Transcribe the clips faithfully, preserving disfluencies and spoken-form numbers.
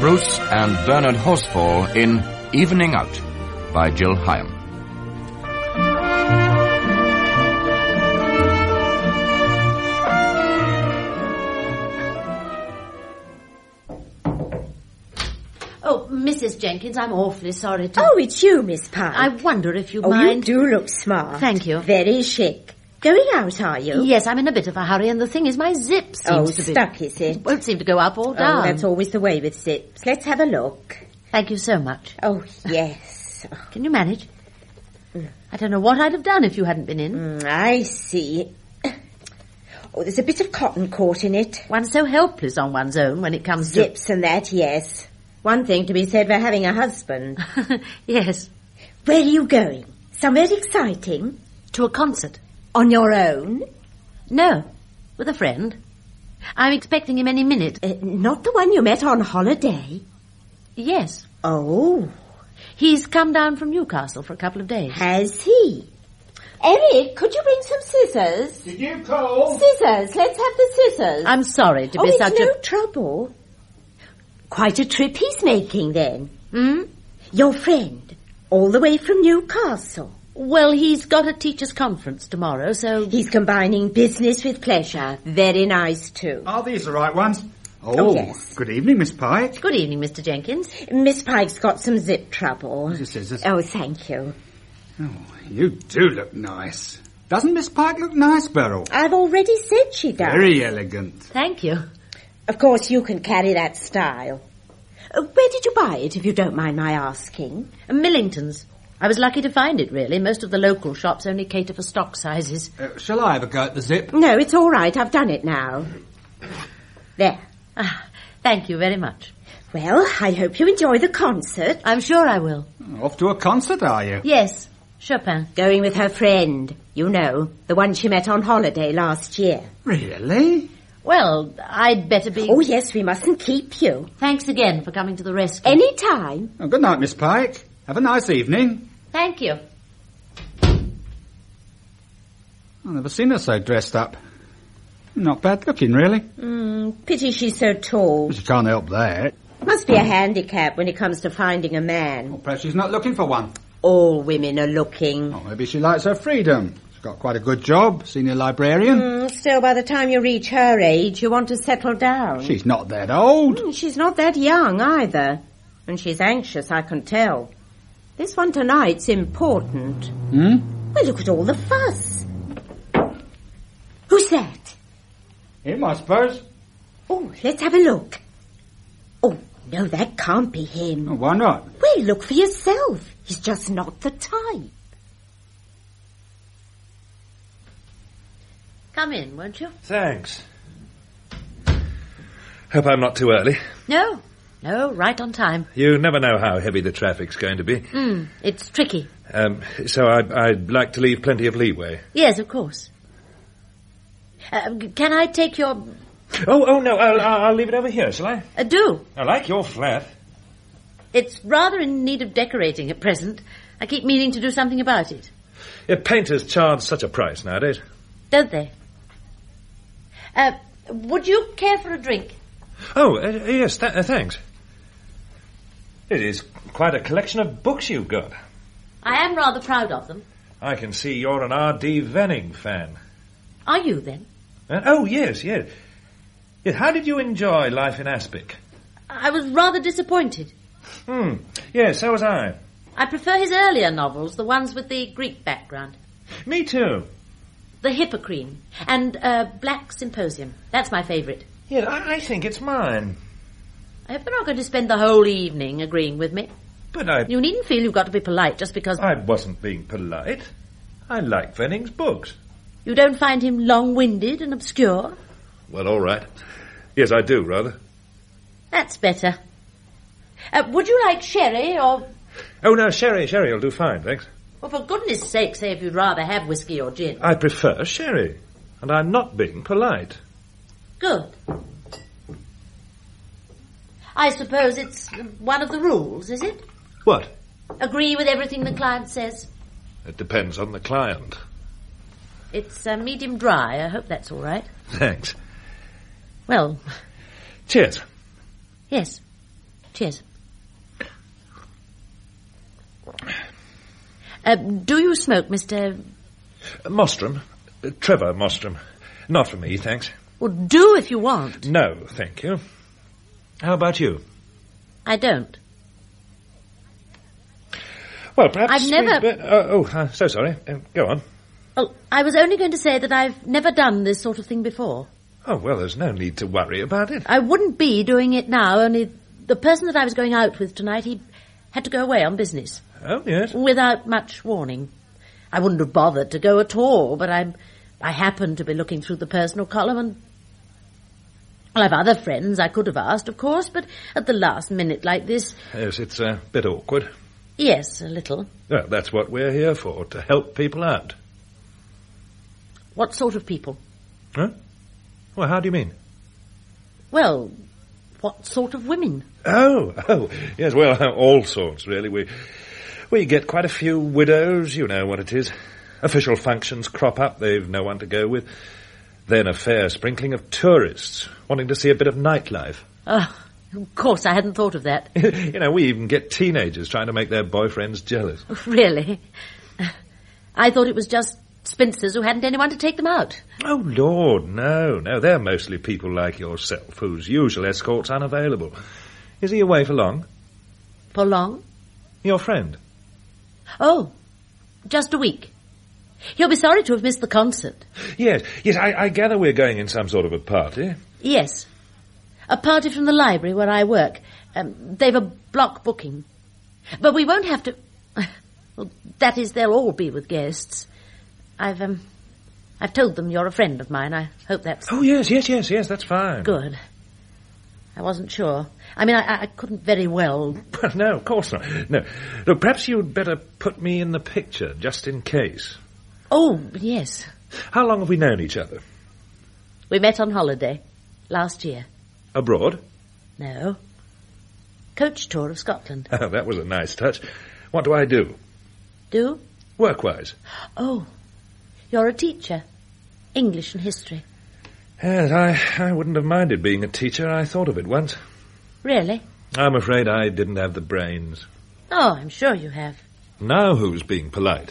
Bruce and Bernard Horsfall in Evening Out by Jill Hyam. Oh, Missus Jenkins, I'm awfully sorry to... Oh, it's you, Miss Pike. I wonder if you oh, mind... you do look smart. Thank you. Very chic. Going out, are you? Yes, I'm in a bit of a hurry, and the thing is my zip seems oh, to be... stuck, is it? Won't seem to go up or down. Oh, that's always the way with zips. Let's have a look. Thank you so much. Oh, yes. Can you manage? Mm. I don't know what I'd have done if you hadn't been in. Mm, I see. Oh, there's a bit of cotton caught in it. One's so helpless on one's own when it comes to... Zips to... and that, yes. One thing to be said for having a husband. Yes. Where are you going? Somewhere exciting? To a concert. On your own? No, with a friend. I'm expecting him any minute. Uh, not the one you met on holiday? Yes. Oh. He's come down from Newcastle for a couple of days. Has he? Eric, could you bring some scissors? Did you call? Scissors. Let's have the scissors. I'm sorry to oh, be it's such no a... trouble. Quite a trip he's making, then. Hmm? Your friend, all the way from Newcastle. Well, he's got a teachers' conference tomorrow, so... He's combining business with pleasure. Very nice, too. Are these the right ones? Oh, oh yes. Good evening, Miss Pike. Good evening, Mister Jenkins. Miss Pike's got some zip trouble. Here's the scissors. Oh, thank you. Oh, you do look nice. Doesn't Miss Pike look nice, Beryl? I've already said she does. Very elegant. Thank you. Of course, you can carry that style. Uh, where did you buy it, if you don't mind my asking? Millington's. I was lucky to find it, really. Most of the local shops only cater for stock sizes. Uh, shall I have a go at the zip? No, it's all right. I've done it now. There. Ah, thank you very much. Well, I hope you enjoy the concert. I'm sure I will. Off to a concert, are you? Yes, Chopin. Going with her friend. You know, the one she met on holiday last year. Really? Well, I'd better be... Oh, yes, we mustn't keep you. Thanks again for coming to the rescue. Any time. Oh, good night, Miss Pike. Have a nice evening. Thank you. I've never seen her so dressed up. Not bad looking, really. Mm, pity she's so tall. She can't help that. Must be a handicap when it comes to finding a man. Well, perhaps she's not looking for one. All women are looking. Oh, maybe she likes her freedom. She's got quite a good job, senior librarian. Mm, still, by the time you reach her age, you want to settle down. She's not that old. Mm, she's not that young, either. And she's anxious, I can tell. This one tonight's important. Hmm? Well, look at all the fuss. Who's that? Him, I suppose. Oh, let's have a look. Oh, no, that can't be him. Oh, why not? Well, look for yourself. He's just not the type. Come in, won't you? Thanks. Hope I'm not too early. No, no, right on time. You never know how heavy the traffic's going to be. Hmm, it's tricky. Um, so I'd, I'd like to leave plenty of leeway. Yes, of course. Uh, can I take your... Oh, oh, no, I'll, I'll leave it over here, shall I? Uh, do. I like your flat. It's rather in need of decorating at present. I keep meaning to do something about it. Yeah, painters charge such a price nowadays. Don't they? Uh, would you care for a drink? Oh, uh, yes, th- uh, thanks. It is quite a collection of books you've got. I am rather proud of them. I can see you're an R D Venning fan. Are you, then? Uh, oh, yes, yes. Yes. How did you enjoy Life in Aspic? I was rather disappointed. Hmm. Yes, so was I. I prefer his earlier novels, the ones with the Greek background. Me too. The Hippocrene and uh, Black Symposium. That's my favourite. Yes, I, I think it's mine. I hope you're not going to spend the whole evening agreeing with me. But I... You needn't feel you've got to be polite just because... I wasn't being polite. I like Venning's books. You don't find him long-winded and obscure? Well, all right. Yes, I do, rather. That's better. Uh, would you like sherry or... Oh, no, sherry, sherry will do fine, thanks. Well, for goodness sake, say if you'd rather have whiskey or gin. I prefer sherry, and I'm not being polite. Good. I suppose it's one of the rules, is it? What? Agree with everything the client says? It depends on the client. It's uh, medium dry. I hope that's all right. Thanks. Well... Cheers. Yes. Cheers. Uh, do you smoke, Mister... Mostrom. Uh, Trevor Mostrom. Not for me, thanks. Well, do if you want. No, thank you. How about you? I don't. Well, perhaps... I've never... we'd be- uh, oh, uh, so sorry. Uh, go on. Well, I was only going to say that I've never done this sort of thing before. Oh, well, there's no need to worry about it. I wouldn't be doing it now, only the person that I was going out with tonight, he had to go away on business. Oh, yes. Without much warning. I wouldn't have bothered to go at all, but I I happened to be looking through the personal column and... Well, I've other friends I could have asked, of course, but at the last minute like this... Yes, it's a bit awkward. Yes, a little. Well, that's what we're here for, to help people out. What sort of people? Huh? Well, how do you mean? Well, what sort of women? Oh, oh, yes, well, all sorts, really. We we get quite a few widows, you know what it is. Official functions crop up, they've no one to go with. Then a fair sprinkling of tourists wanting to see a bit of nightlife. Oh, of course, I hadn't thought of that. You know, we even get teenagers trying to make their boyfriends jealous. Really? I thought it was just spinsters who hadn't anyone to take them out. Oh, Lord, no, no, they're mostly people like yourself, whose usual escort's unavailable. Is he away for long? For long? Your friend? Oh, just a week. He'll be sorry to have missed the concert. Yes, yes, I, I gather we're going in some sort of a party. Yes. A party from the library where I work. Um, they've a block booking. But we won't have to... Well, that is, they'll all be with guests. I've, um... I've told them you're a friend of mine. I hope that's... Oh, yes, yes, yes, yes, that's fine. Good. I wasn't sure. I mean, I, I couldn't very well... Well, no, of course not. No. Look, perhaps you'd better put me in the picture, just in case. Oh, yes. How long have we known each other? We met on holiday. Last year. Abroad? No. Coach tour of Scotland. Oh, that was a nice touch. What do I do? Do? Work-wise? Oh, you're a teacher. English and history. Yes, I, I wouldn't have minded being a teacher. I thought of it once. Really? I'm afraid I didn't have the brains. Oh, I'm sure you have. Now who's being polite?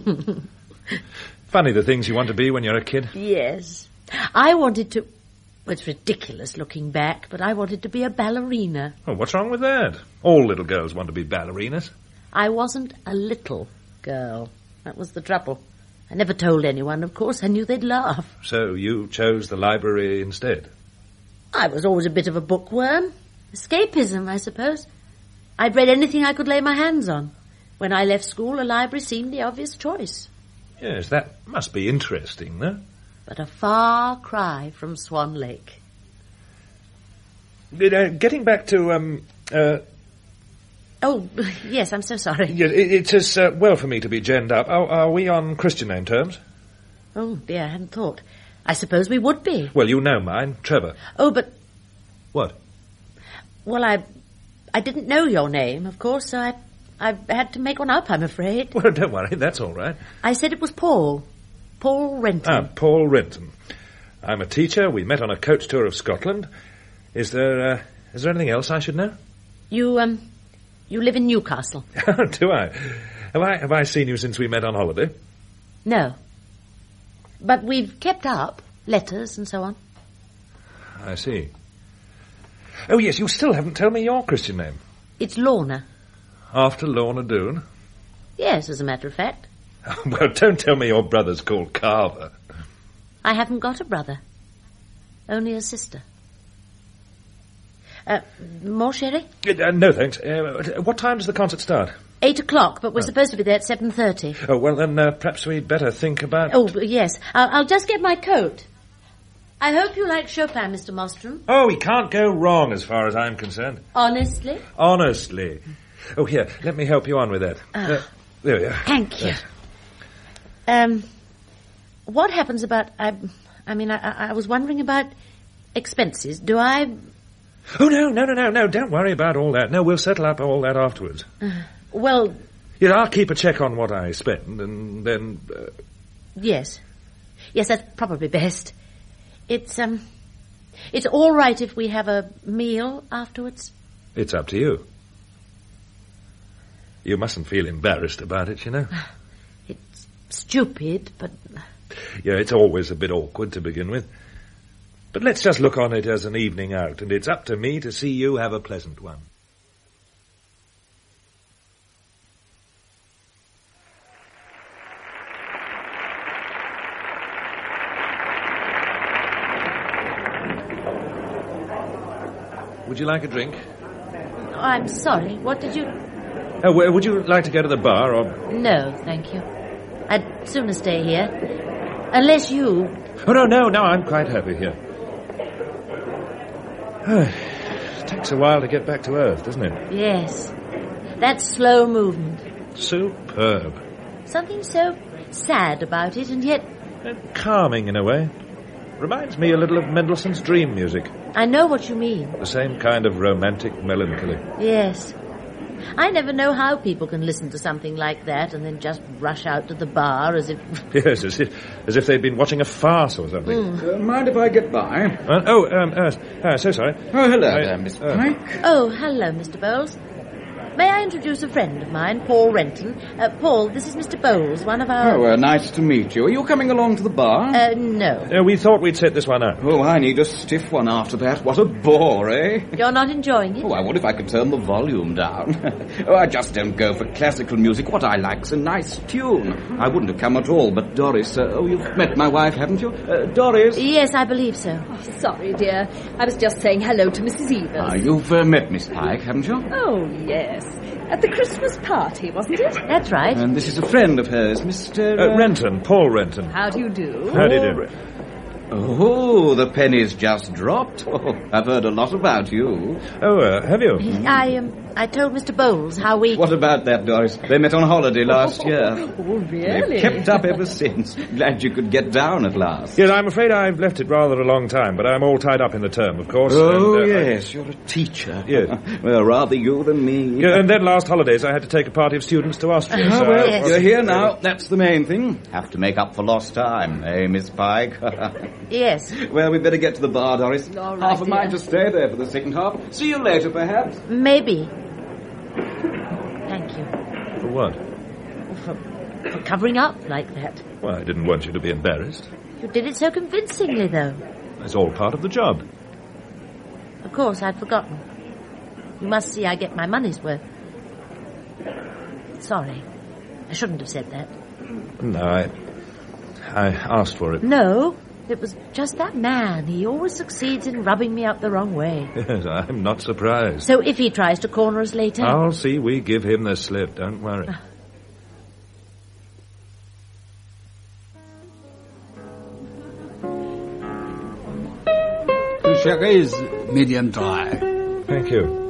Funny the things you want to be when you're a kid. Yes. I wanted to... Well, it's ridiculous looking back, but I wanted to be a ballerina. Oh, what's wrong with that? All little girls want to be ballerinas. I wasn't a little girl. That was the trouble. I never told anyone, of course. I knew they'd laugh. So you chose the library instead? I was always a bit of a bookworm. Escapism, I suppose. I'd read anything I could lay my hands on. When I left school, a library seemed the obvious choice. Yes, that must be interesting, though. But a far cry from Swan Lake. Uh, getting back to, um, uh... Oh, yes, I'm so sorry. Yeah, it, it's as uh, well for me to be genned up. Oh, are we on Christian name terms? Oh, dear, I hadn't thought. I suppose we would be. Well, you know mine, Trevor. Oh, but... What? Well, I... I didn't know your name, of course, so I... I had to make one up, I'm afraid. Well, don't worry, that's all right. I said it was Paul. Paul Renton. Ah, Paul Renton. I'm a teacher. We met on a coach tour of Scotland. Is there, uh, is there anything else I should know? You, um, you live in Newcastle. Do I? Have I, have I seen you since we met on holiday? No. But we've kept up, letters and so on. I see. Oh, yes, you still haven't told me your Christian name. It's Lorna. After Lorna Doone? Yes, as a matter of fact. Well, don't tell me your brother's called Carver. I haven't got a brother. Only a sister. Uh, more sherry? Uh, no, thanks. Uh, what time does the concert start? Eight o'clock, but we're oh. supposed to be there at seven thirty. Oh, well, then uh, perhaps we'd better think about... Oh, yes. I'll, I'll just get my coat. I hope you like Chopin, Mister Mostrom. Oh, he can't go wrong as far as I'm concerned. Honestly? Honestly. Oh, here, let me help you on with that. Uh, uh, there we are. Thank you. Um, what happens about... I, I mean, I, I was wondering about expenses. Do I... Oh, no, no, no, no, no, don't worry about all that. No, we'll settle up all that afterwards. Uh, well... Yeah, I'll keep a check on what I spend, and then... Uh... Yes. Yes, that's probably best. It's, um... It's all right if we have a meal afterwards. It's up to you. You mustn't feel embarrassed about it, you know. It's stupid, but... Yeah, it's always a bit awkward to begin with. But let's just look on it as an evening out, and it's up to me to see you have a pleasant one. Would you like a drink? Oh, I'm sorry. What did you... Oh, well, would you like to go to the bar, or... No, thank you. I'd sooner stay here. Unless you... Oh, no, no, no, I'm quite happy here. It takes a while to get back to Earth, doesn't it? Yes. That slow movement. Superb. Something so sad about it, and yet... And calming in a way. Reminds me a little of Mendelssohn's dream music. I know what you mean. The same kind of romantic melancholy. Yes. I never know how people can listen to something like that and then just rush out to the bar as if... Yes, as if, as if they'd been watching a farce or something. Mm. Uh, mind if I get by? Uh, oh, um, uh, uh, so sorry. Oh, hello I, there, Miss uh, Pike. Oh, hello, Mister Bowles. May I introduce a friend of mine, Paul Renton? Uh, Paul, this is Mister Bowles, one of our... Oh, uh, nice to meet you. Are you coming along to the bar? Uh, no. Uh, we thought we'd set this one up. Oh, I need a stiff one after that. What a bore, eh? You're not enjoying it? Oh, I wonder if I could turn the volume down. Oh, I just don't go for classical music. What I like's a nice tune. I wouldn't have come at all, but Doris... Uh, oh, you've met my wife, haven't you? Uh, Doris? Yes, I believe so. Oh, sorry, dear. I was just saying hello to Missus Evers. Ah, you've uh, met Miss Pike, haven't you? Oh, yes. At the Christmas party, wasn't it? That's right. And this is a friend of hers, Mister Uh, Renton, Paul Renton. How do you do? How do you do? Oh, the penny's just dropped. Oh, I've heard a lot about you. Oh, uh, have you? I, um, I told Mister Bowles how we... What about that, Doris? They met on holiday last year. Oh, really? They've kept up ever since. Glad you could get down at last. Yes, I'm afraid I've left it rather a long time, but I'm all tied up in the term, of course. Oh, and, uh, yes, you're a teacher. Yes. Well, rather you than me. Yeah, and then last holidays I had to take a party of students to Austria. Oh, so well, I- yes. you're here now. That's the main thing. Have to make up for lost time, eh, Miss Pike? Yes. Well, we'd better get to the bar, Doris. All right, half a mind dear. to stay there for the second half. See you later, perhaps. Maybe. Thank you. For what? For, for covering up like that. Well, I didn't want you to be embarrassed. You did it so convincingly, though. It's all part of the job. Of course, I'd forgotten. You must see I get my money's worth. Sorry. I shouldn't have said that. No, I... I asked for it. No, it was just that man. He always succeeds in rubbing me up the wrong way. Yes, I'm not surprised. So if he tries to corner us later... I'll see we give him the slip, don't worry. The sherry's medium dry. Thank you.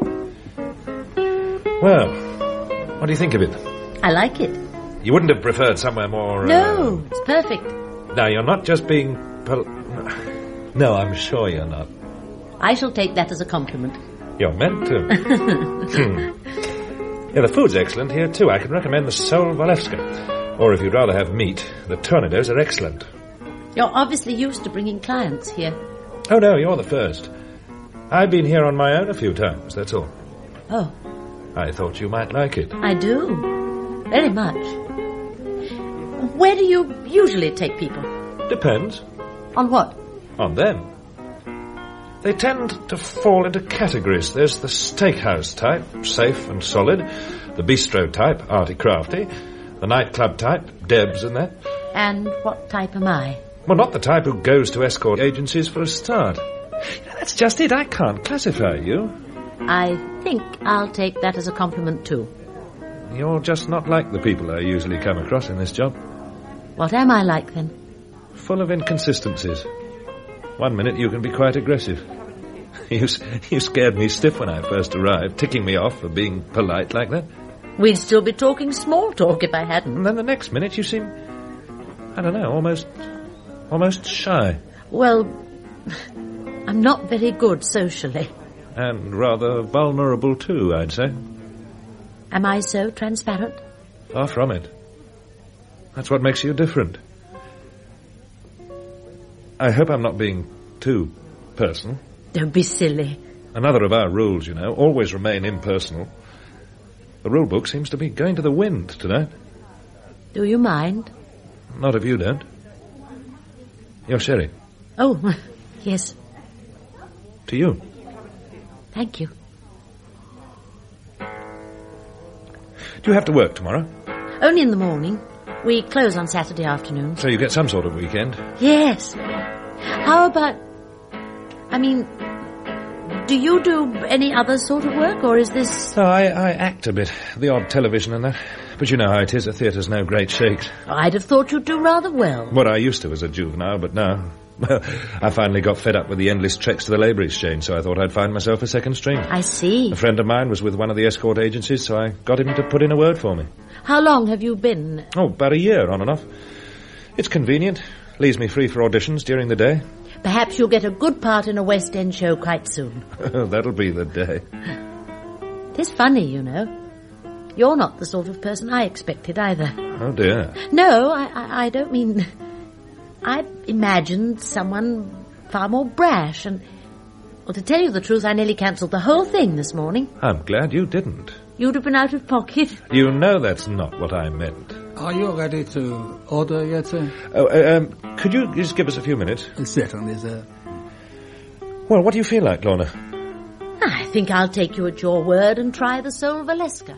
Well, what do you think of it? I like it. You wouldn't have preferred somewhere more... Uh... No, it's perfect. Now, you're not just being... Pol- no, I'm sure you're not. I shall take that as a compliment. You're meant to. hmm. Yeah, the food's excellent here, too. I can recommend the Sol Walewska. Or if you'd rather have meat, the tornadoes are excellent. You're obviously used to bringing clients here. Oh, no, you're the first. I've been here on my own a few times, that's all. Oh, I thought you might like it. I do. Very much. Where do you usually take people? Depends. On what? On them. They tend to fall into categories. There's the steakhouse type, safe and solid. The bistro type, arty-crafty. The nightclub type, Debs and that. And what type am I? Well, not the type who goes to escort agencies for a start. That's just it. I can't classify you. I think I'll take that as a compliment, too. You're just not like the people I usually come across in this job. What am I like, then? Full of inconsistencies. One minute you can be quite aggressive. You, you scared me stiff when I first arrived, ticking me off for being polite like that. We'd still be talking small talk if I hadn't. And then the next minute you seem, I don't know, almost, almost shy. Well, I'm not very good socially. And rather vulnerable too, I'd say. Am I so transparent? Far from it. That's what makes you different. I hope I'm not being too personal. Don't be silly. Another of our rules, you know. Always remain impersonal. The rule book seems to be going to the wind tonight. Do you mind? Not if you don't. Your sherry. Oh, yes. To you. Thank you. Do you have to work tomorrow? Only in the morning. We close on Saturday afternoons. So you get some sort of weekend? Yes. How about... I mean, do you do any other sort of work, or is this... No, I, I act a bit. The odd television and that. But you know how it is. A theatre's no great shakes. I'd have thought you'd do rather well. What I used to as a juvenile, but now... Well, I finally got fed up with the endless treks to the labour exchange, so I thought I'd find myself a second string. I see. A friend of mine was with one of the escort agencies, so I got him to put in a word for me. How long have you been? Oh, about a year, on and off. It's convenient. Leaves me free for auditions during the day. Perhaps you'll get a good part in a West End show quite soon. That'll be the day. It's funny, you know. You're not the sort of person I expected either. Oh, dear. No, I, I, I don't mean... I imagined someone far more brash and... Well, to tell you the truth, I nearly cancelled the whole thing this morning. I'm glad you didn't. You'd have been out of pocket. You know that's not what I meant. Are you ready to order yet, sir? Oh, uh, um, could you just give us a few minutes? Certainly, sir. Well, what do you feel like, Lorna? I think I'll take you at your word and try the Soul Valeska.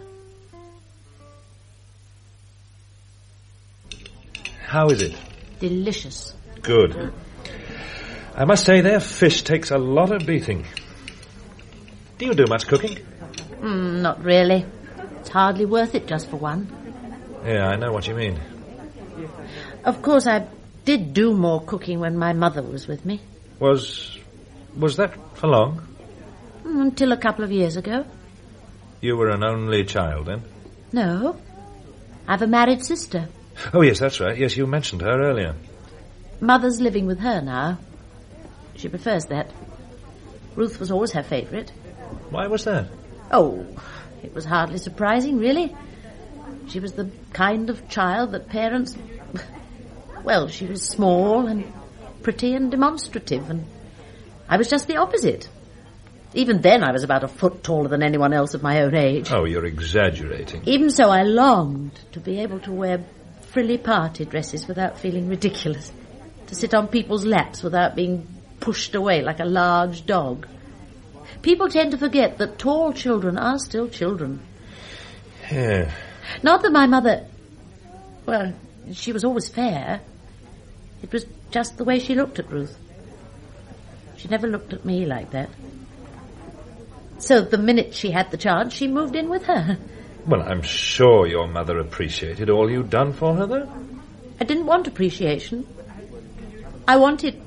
How is it? Delicious. Good. I must say their fish takes a lot of beating. Do you do much cooking? Mm, not really. It's hardly worth it just for one. Yeah, I know what you mean. Of course, I did do more cooking when my mother was with me. Was... was that for long? Mm, until a couple of years ago. You were an only child, then? No. I've a married sister. Oh, yes, that's right. Yes, you mentioned her earlier. Mother's living with her now. She prefers that. Ruth was always her favourite. Why was that? Oh, it was hardly surprising, really. She was the kind of child that parents... Well, she was small and pretty and demonstrative, and I was just the opposite. Even then I was about a foot taller than anyone else of my own age. Oh, you're exaggerating. Even so, I longed to be able to wear frilly party dresses without feeling ridiculous, to sit on people's laps without being pushed away like a large dog. People tend to forget that tall children are still children. Yeah. Not that my mother... Well, she was always fair. It was just the way she looked at Ruth. She never looked at me like that. So the minute she had the chance, she moved in with her. Well, I'm sure your mother appreciated all you'd done for her, though. I didn't want appreciation. I wanted...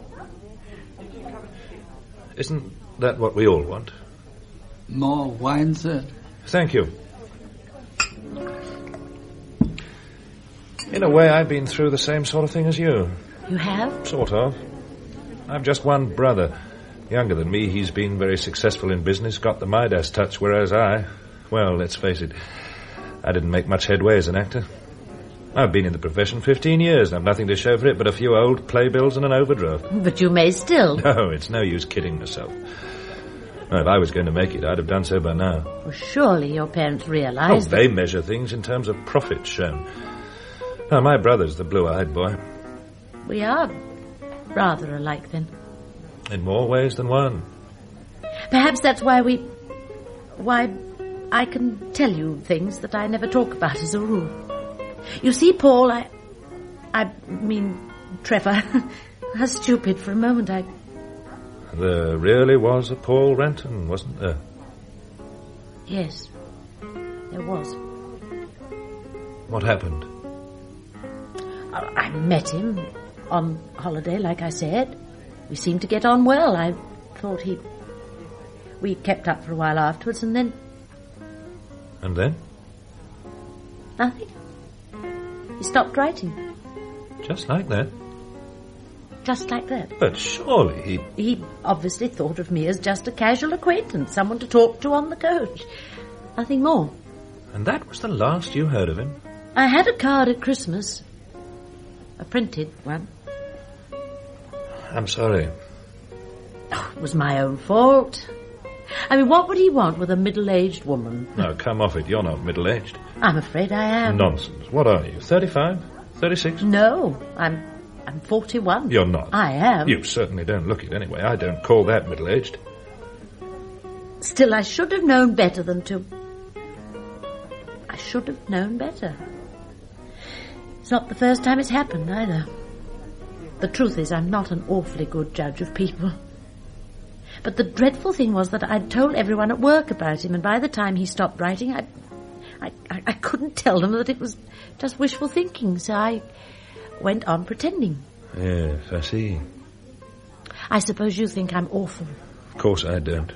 Isn't that what we all want? More wine, sir? Thank you. In a way, I've been through the same sort of thing as you. You have? Sort of. I've just one brother. Younger than me, he's been very successful in business, got the Midas touch, whereas I... Well, let's face it, I didn't make much headway as an actor. I've been in the profession fifteen years and I've nothing to show for it but a few old playbills and an overdraft. But you may still. No, it's no use kidding myself. Well, if I was going to make it, I'd have done so by now. Well, surely your parents Oh, realised... they that... measure things in terms of profit shown. No, my brother's the blue-eyed boy. We are rather alike, then. In more ways than one. Perhaps that's why we... Why I can tell you things that I never talk about as a rule. You see, Paul, I... I mean, Trevor... How stupid for a moment I... There really was a Paul Renton, wasn't there? Yes, there was. What happened? I met him on holiday, like I said. We seemed to get on well. I thought he... We kept up for a while afterwards, and then... And then? Nothing. He stopped writing. Just like that? Just like that. But surely he... He obviously thought of me as just a casual acquaintance, someone to talk to on the coach. Nothing more. And that was the last you heard of him? I had a card at Christmas. A printed one. I'm sorry. Oh, it was my own fault. I mean, what would he want with a middle-aged woman? No, come off it. You're not middle-aged. I'm afraid I am. Nonsense. What are you, thirty-five? thirty-six? No, I'm I'm forty-one. You're not. I am. You certainly don't look it anyway. I don't call that middle-aged. Still, I should have known better than to... I should have known better. It's not the first time it's happened, either. The truth is, I'm not an awfully good judge of people. But the dreadful thing was that I'd told everyone at work about him, and by the time he stopped writing, I, I, I, I couldn't tell them that it was just wishful thinking, so I went on pretending. Yes, I see. I suppose you think I'm awful. Of course I don't.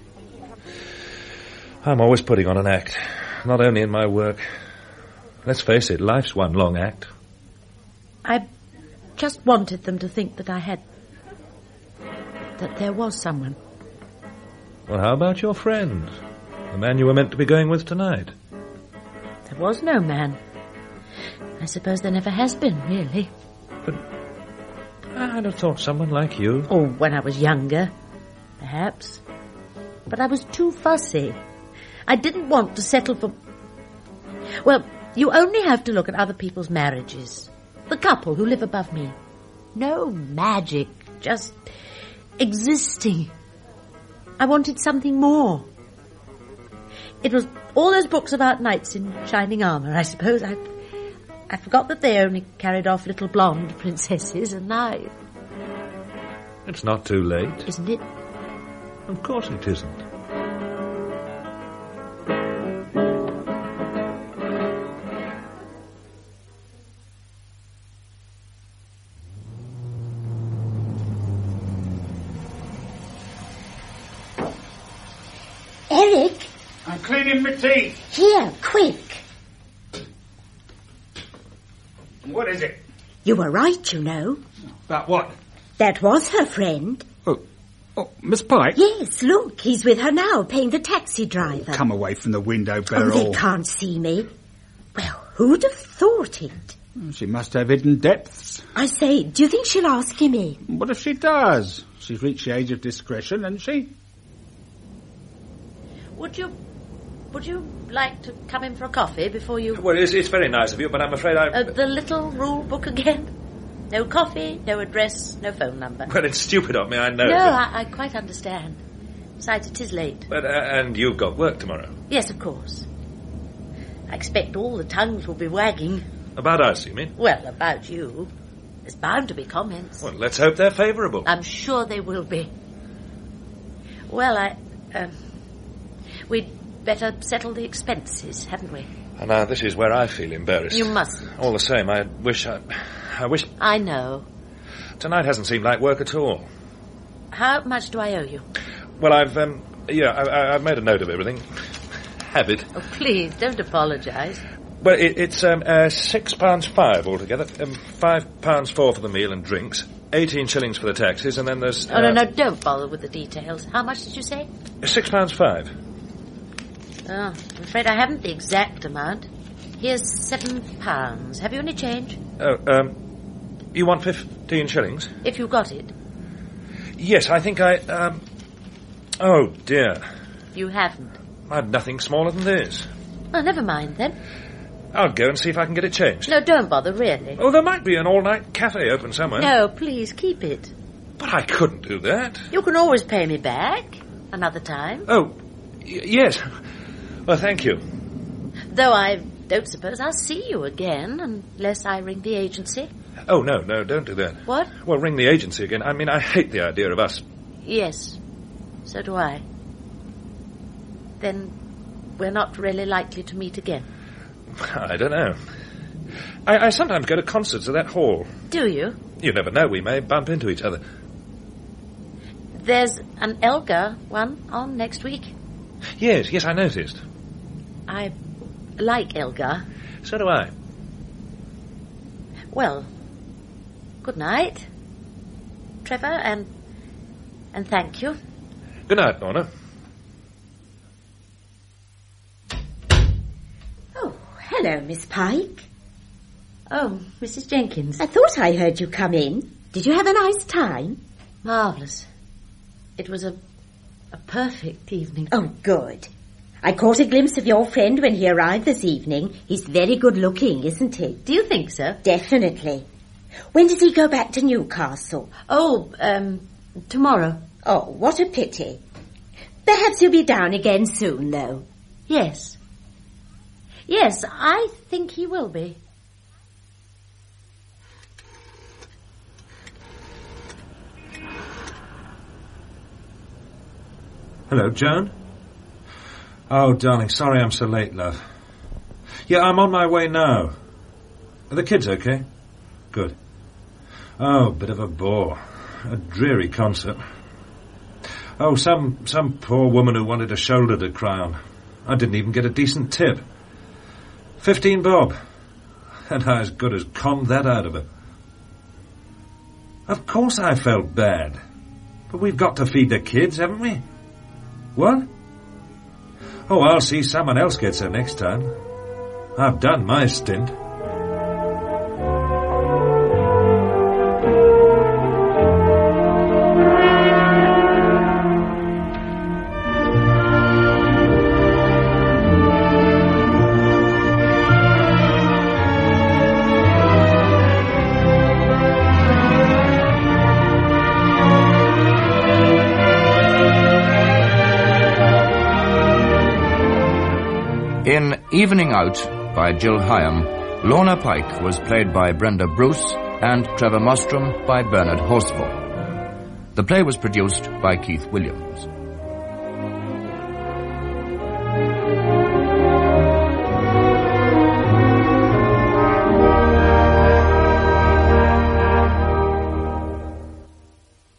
I'm always putting on an act, not only in my work. Let's face it, life's one long act. I just wanted them to think that I had... that there was someone. Well, how about your friend? The man you were meant to be going with tonight? There was no man. I suppose there never has been, really. But I'd have thought someone like you. Or when I was younger, perhaps. But I was too fussy. I didn't want to settle for... Well, you only have to look at other people's marriages. The couple who live above me. No magic, just existing. I wanted something more. It was all those books about knights in shining armour, I suppose. I, I forgot that they only carried off little blonde princesses, and now... It's not too late. Isn't it? Of course it isn't. Eric? I'm cleaning my teeth. Here, quick. What is it? You were right, you know. About what? That was her friend. Oh, oh, Miss Pike? Yes, look, he's with her now, paying the taxi driver. Come away from the window, Oh, Beryl. they can't see me. Well, who'd have thought it? She must have hidden depths. I say, do you think she'll ask him in? What if she does? She's reached the age of discretion, hasn't she? Would you... Would you like to come in for a coffee before you... Well, it's, it's very nice of you, but I'm afraid I... Uh, the little rule book again? No coffee, no address, no phone number. Well, it's stupid of me, I know. No, but... I, I quite understand. Besides, it is late. But, uh, and you've got work tomorrow. Yes, of course. I expect all the tongues will be wagging. About us, you mean? Well, about you. There's bound to be comments. Well, let's hope they're favourable. I'm sure they will be. Well, I... Um, we'd better settle the expenses, hadn't we? And now this is where I feel embarrassed. You mustn't. All the same, I wish I... I wish... I know. Tonight hasn't seemed like work at all. How much do I owe you? Well, I've, um... Yeah, I, I, I've made a note of everything. Have it. Oh, please, don't apologise. Well, it, it's um, uh, six pounds five altogether. Um, five pounds four for the meal and drinks. Eighteen shillings for the taxis, and then there's... Uh, Oh, no, no, don't bother with the details. How much did you say? Six pounds five. Oh, I'm afraid I haven't the exact amount. Here's seven pounds. Have you any change? Oh, um... You want fifteen shillings? If you got it. Yes, I think I, um... Oh, dear. You haven't. I've nothing smaller than this. Oh, never mind, then. I'll go and see if I can get it changed. No, don't bother, really. Oh, there might be an all-night cafe open somewhere. No, please, keep it. But I couldn't do that. You can always pay me back. Another time. Oh, y- yes. Well, thank you. Though I don't suppose I'll see you again, unless I ring the agency. Oh, no, no, don't do that. What? Well, ring the agency again. I mean, I hate the idea of us. Yes, so do I. Then we're not really likely to meet again. I don't know. I, I sometimes go to concerts at that hall. Do you? You never know, we may bump into each other. There's an Elgar one on next week. Yes, yes, I noticed. I like Elgar. So do I. Well, good night, Trevor, and and thank you. Good night, Lorna. Oh, hello, Miss Pike. Oh, Missus Jenkins. I thought I heard you come in. Did you have a nice time? Marvellous. It was a A perfect evening. Oh, good. I caught a glimpse of your friend when he arrived this evening. He's very good looking, isn't he? Do you think so? Definitely. When does he go back to Newcastle? Oh, um, tomorrow. Oh, what a pity. Perhaps he'll be down again soon, though. Yes. Yes, I think he will be. Hello, Joan? Oh, darling, sorry I'm so late, love. Yeah, I'm on my way now. Are the kids okay? Good. Oh, bit of a bore. A dreary concert. Oh, some some poor woman who wanted a shoulder to cry on. I didn't even get a decent tip. Fifteen bob. And I as good as conned that out of her. Of course I felt bad. But we've got to feed the kids, haven't we? What? Oh, I'll see someone else gets her next time. I've done my stint. In Evening Out by Jill Hyam, Lorna Pike was played by Brenda Bruce and Trevor Mostrom by Bernard Horsfall. The play was produced by Keith Williams.